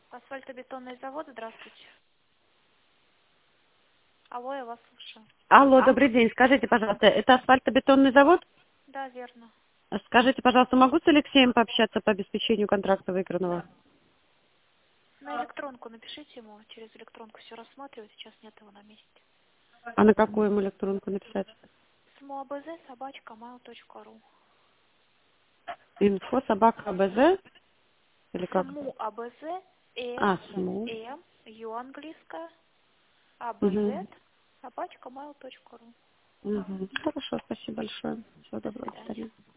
Асфальтобетонный завод, здравствуйте. Алло, я вас слушаю. Алло, добрый день. Скажите, пожалуйста, это асфальтобетонный завод? Да, верно. Скажите, пожалуйста, могу с Алексеем пообщаться по обеспечению контракта выигранного? На электронку напишите ему, через электронку все рассматриваю, сейчас нет его на месте. А на какую ему электронку написать? smuabz@mail.ru. Инфо собака АБЗ? Или как? Smuabz, СМУ. Ю английская, Угу. abz@mail.ru. Угу. Хорошо, спасибо большое. Всего До доброго, до свидания. свидания.